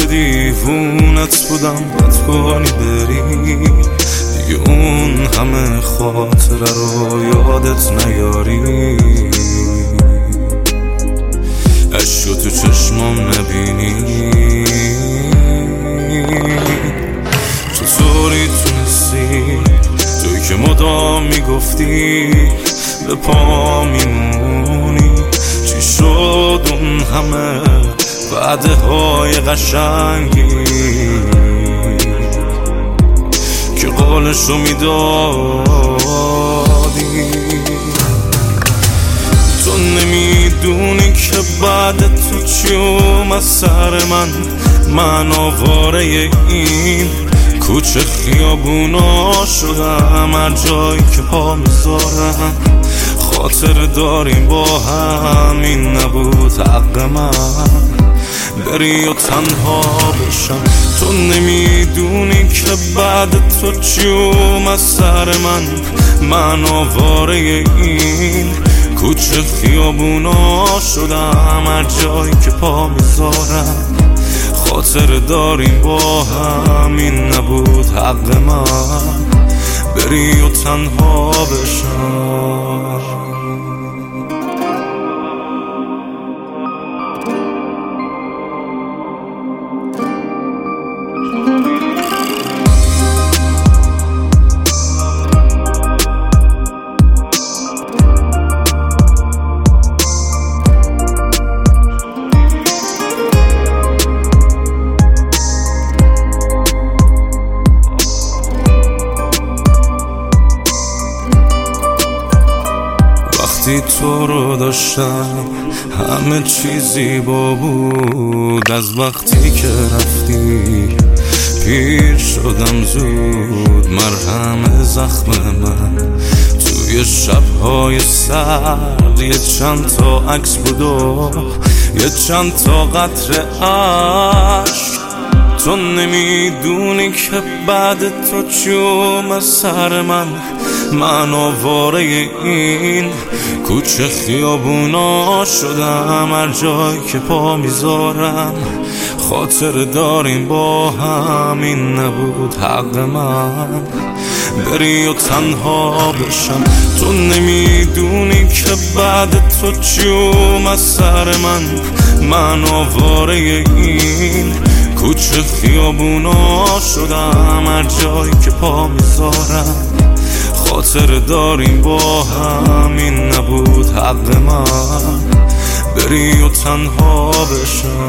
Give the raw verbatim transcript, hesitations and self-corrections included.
دیوونت بودم بد کنی بری دیگه اون همه خاطره رو یادت نیاری عشقو تو چشمام نبینی چطوری تونستی توی که مدام میگفتی به پا میمونی چی شد اون همه وعده های قشنگی که قولشو میدادی تو نمیدونی که بعد تو چیوم از سر من من آواره این کوچه خیابونا شدم هر جایی که پا میذارم خاطر داریم با هم این نبود حق من بری و تنها بشم تو نمیدونی که بعد تو چیوم از سر من من آواره این کوچه خیابونا شدم هر جایی که پا میذارم خاطر داریم با هم این نبود حق من بری و تنها بشم وقتی تو رو داشتم همه چیزی با بود از وقتی که رفتی پیر شدم زود مرهم زخم من توی شبهای سرد یه چند تا عکس بود و یه چند تا قطره عشق تو نمیدونی که بعد تو چیوم از سر من من آواره این کوچه خیابونا شدم هر جایی که پا میذارم خاطر داریم با هم این نبود حق من بری و تنها بشم تو نمیدونی که بعد تو چیوم از سر من من آواره این کوچه خیابونا شدم هر جایی که پا میذارم خاطر داریم با هم این نبود حق من بری و تنها بشم